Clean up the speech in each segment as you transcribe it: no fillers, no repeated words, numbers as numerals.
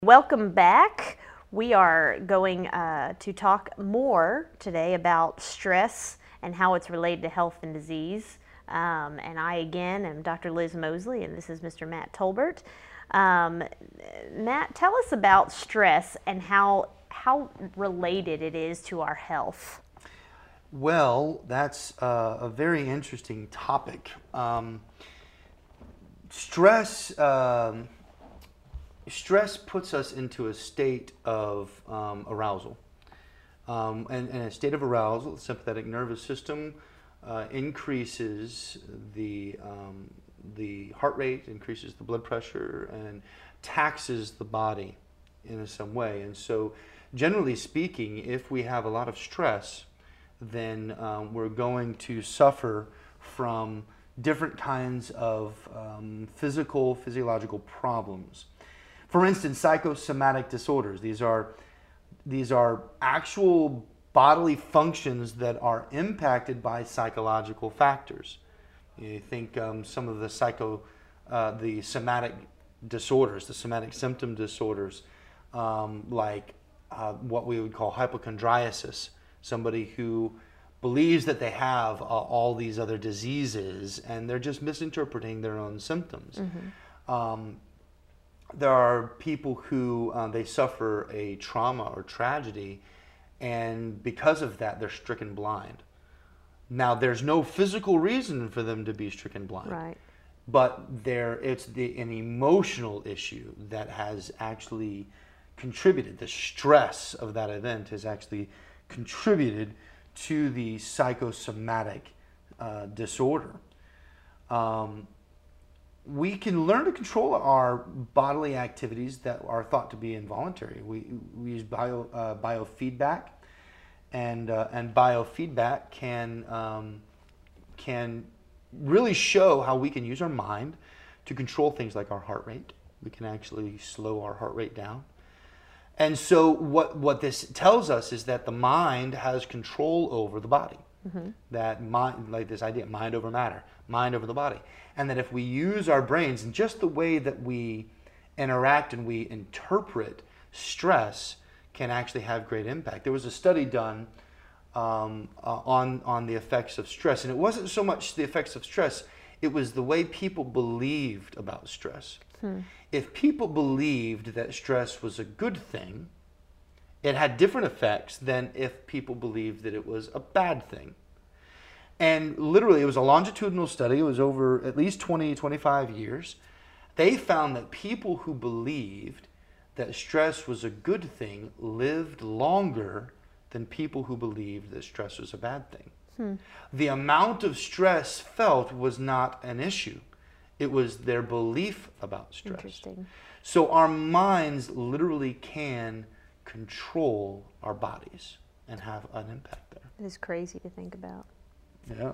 Welcome back. We are going to talk more today about stress and how it's related to health and disease. And I, again, am Dr. Liz Mosley, and this is Mr. Matt Tolbert. Matt, tell us about stress and how related it is to our health. Well, that's a very interesting topic. Stress puts us into a state of arousal. And a state of arousal, the sympathetic nervous system increases the heart rate, increases the blood pressure, and taxes the body in some way. And so, generally speaking, if we have a lot of stress, then we're going to suffer from different kinds of physiological problems. For instance, psychosomatic disorders. These are actual bodily functions that are impacted by psychological factors. You think some of the somatic disorders, the somatic symptom disorders, like what we would call hypochondriasis. Somebody who believes that they have all these other diseases and they're just misinterpreting their own symptoms. Mm-hmm. There are people who they suffer a trauma or tragedy, and because of that, they're stricken blind. Now, there's no physical reason for them to be stricken blind, Right. But it's an emotional issue that has actually contributed. The stress of that event has actually contributed to the psychosomatic disorder. We can learn to control our bodily activities that are thought to be involuntary. We use biofeedback, and biofeedback can really show how we can use our mind to control things like our heart rate. We can actually slow our heart rate down. And so what this tells us is that the mind has control over the body. Mm-hmm. That mind, like this idea, mind over matter, mind over the body. And that if we use our brains and just the way that we interact and we interpret stress can actually have great impact. There was a study done on the effects of stress. And it wasn't so much the effects of stress, it was the way people believed about stress. If people believed that stress was a good thing, it had different effects than if people believed that it was a bad thing. And literally, it was a longitudinal study. It was over at least 20, 25 years. They found that people who believed that stress was a good thing lived longer than people who believed that stress was a bad thing. The amount of stress felt was not an issue. It was their belief about stress. Interesting. So our minds literally can control our bodies and have an impact there. It is crazy to think about. Yeah.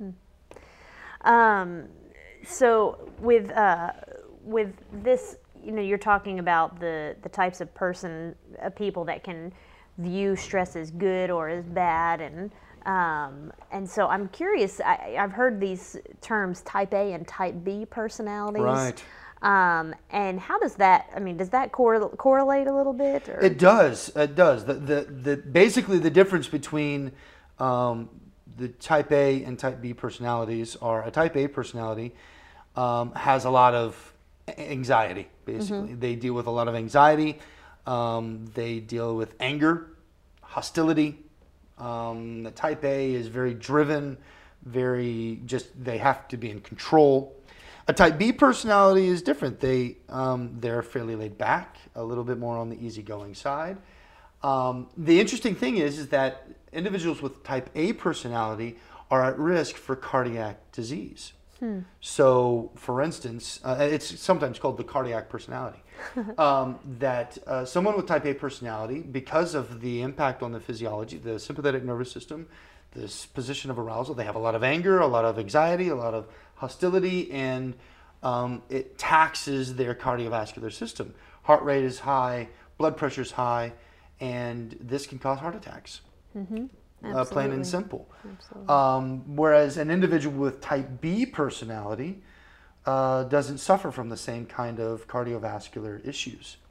So with this, you're talking about the types of people that can view stress as good or as bad, and so I'm curious. I've heard these terms, type A and type B personalities. Right. And how does that? Does that correlate a little bit? Or? It does. It does. Basically the difference between the type A and type B personalities are a type A personality has a lot of anxiety. Basically, mm-hmm. They deal with a lot of anxiety. They deal with anger, hostility. The type A is very driven, they have to be in control. A type B personality is different. They're fairly laid back, a little bit more on the easygoing side. The interesting thing is that individuals with type A personality are at risk for cardiac disease. So, for instance, it's sometimes called the cardiac personality. That someone with type A personality, because of the impact on the physiology, the sympathetic nervous system, this position of arousal, they have a lot of anger, a lot of anxiety, a lot of hostility, and it taxes their cardiovascular system. Heart rate is high, blood pressure is high, and this can cause heart attacks. Mm-hmm. Plain and simple. Whereas an individual with type B personality doesn't suffer from the same kind of cardiovascular issues.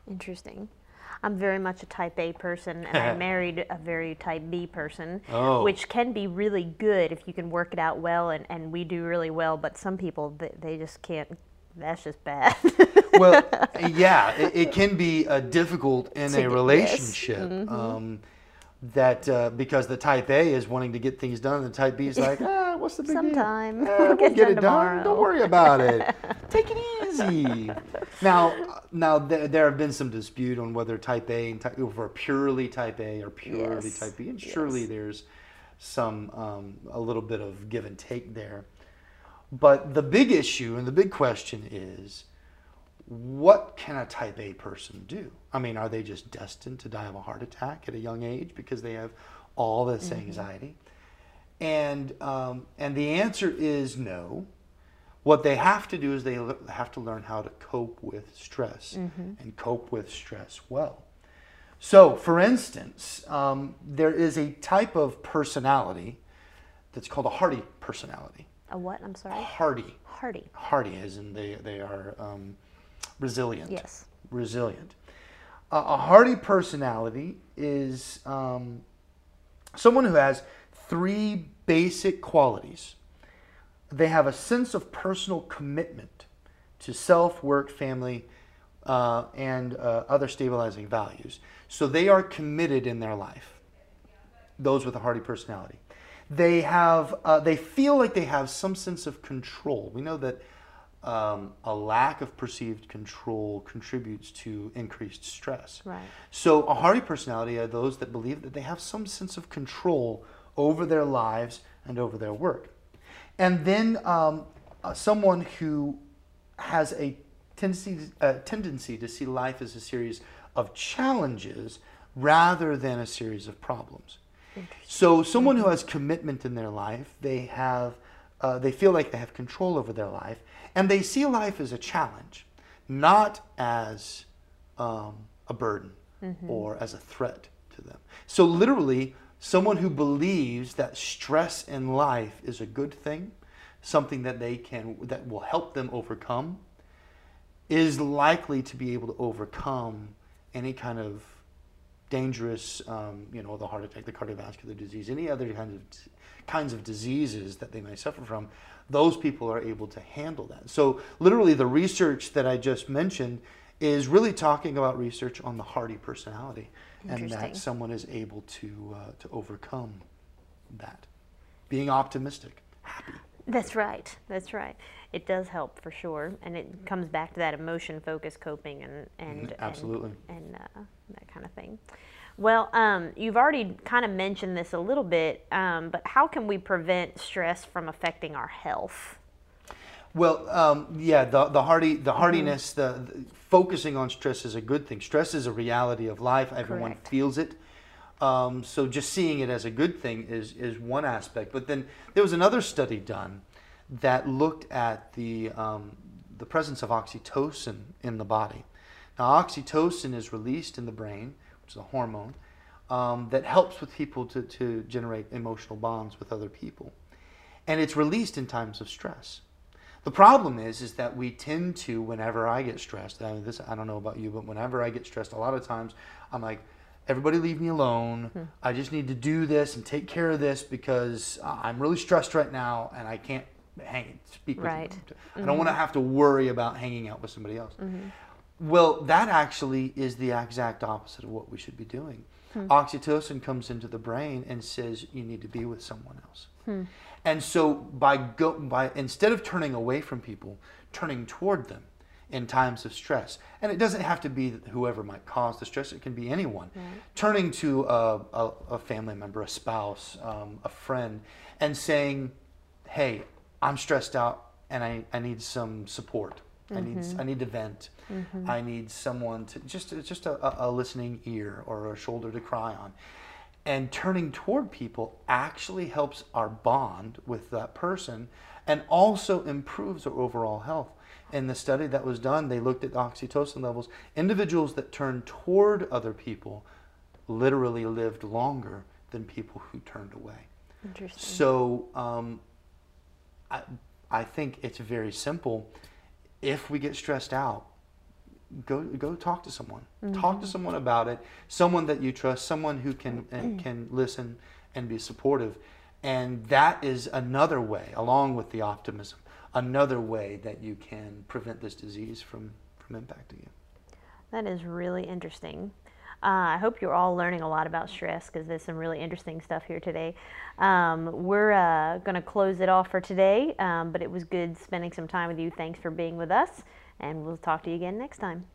Interesting. I'm very much a type A person, and I married a very type B person, Oh. which can be really good if you can work it out well, and we do really well, but some people, they just can't. That's just bad. Well, yeah, it can be difficult in To a get- relationship. Mm-hmm. That because the type A is wanting to get things done, and the type B is like, what's the big Sometime. deal? We'll We'll get get done it done. tomorrow." Don't worry about it. Take it easy. Now there have been some dispute on whether type A and type over purely type A or purely Yes. type B, and Yes. surely there's some a little bit of give and take there. But the big issue and the big question is, what can a type A person do? I mean, are they just destined to die of a heart attack at a young age because they have all this anxiety? And the answer is no. What they have to do is they have to learn how to cope with stress and cope with stress well. So, for instance, there is a type of personality that's called a hardy personality. A what? I'm sorry. Hardy. Hardy. Hardy, as in they are resilient. Yes. Resilient. A hardy personality is someone who has three basic qualities. They have a sense of personal commitment to self, work, family, and other stabilizing values. So they are committed in their life. Those with a hardy personality. They feel like they have some sense of control. We know that a lack of perceived control contributes to increased stress. Right. So a hardy personality are those that believe that they have some sense of control over their lives and over their work. And then someone who has a tendency to see life as a series of challenges rather than a series of problems. So someone who has commitment in their life, they feel like they have control over their life, and they see life as a challenge, not as a burden or as a threat to them. So literally, someone who believes that stress in life is a good thing, something that that will help them overcome, is likely to be able to overcome any kind of dangerous, the heart attack, the cardiovascular disease, any other kinds of diseases that they may suffer from. Those people are able to handle that. So literally the research that I just mentioned is really talking about research on the hardy personality, and that someone is able to overcome that. Being optimistic, happy. That's right. That's right. It does help for sure, and it comes back to that emotion-focused coping and absolutely and that kind of thing. Well, you've already kind of mentioned this a little bit, but how can we prevent stress from affecting our health? Well, the hardiness, the focusing on stress is a good thing. Stress is a reality of life. Everyone Correct. feels it. So just seeing it as a good thing is one aspect. But then there was another study done that looked at the presence of oxytocin in the body. Now, oxytocin is released in the brain, which is a hormone that helps with people to generate emotional bonds with other people, and it's released in times of stress. The problem is that we tend to, whenever I get stressed, I don't know about you, but whenever I get stressed, a lot of times I'm like, everybody leave me alone. I just need to do this and take care of this because I'm really stressed right now and I can't speak with Right. you. I don't want to have to worry about hanging out with somebody else. Well, that actually is the exact opposite of what we should be doing. Oxytocin comes into the brain and says you need to be with someone else. And so by instead of turning away from people, turning toward them in times of stress, and it doesn't have to be whoever might cause the stress, it can be anyone. Turning to a family member, a spouse, a friend, and saying, hey, I'm stressed out and I need some support. I need to vent. I need someone to just a listening ear or a shoulder to cry on. And turning toward people actually helps our bond with that person and also improves our overall health. In the study that was done, they looked at oxytocin levels. Individuals that turned toward other people literally lived longer than people who turned away. Interesting. So I think it's very simple. If we get stressed out, go talk to someone. Talk to someone about it. Someone that you trust. Someone who can listen and be supportive. And that is another way, along with the optimism, another way that you can prevent this disease from impacting you. That is really interesting. I hope you're all learning a lot about stress because there's some really interesting stuff here today. We're going to close it off for today, but it was good spending some time with you. Thanks for being with us, and we'll talk to you again next time.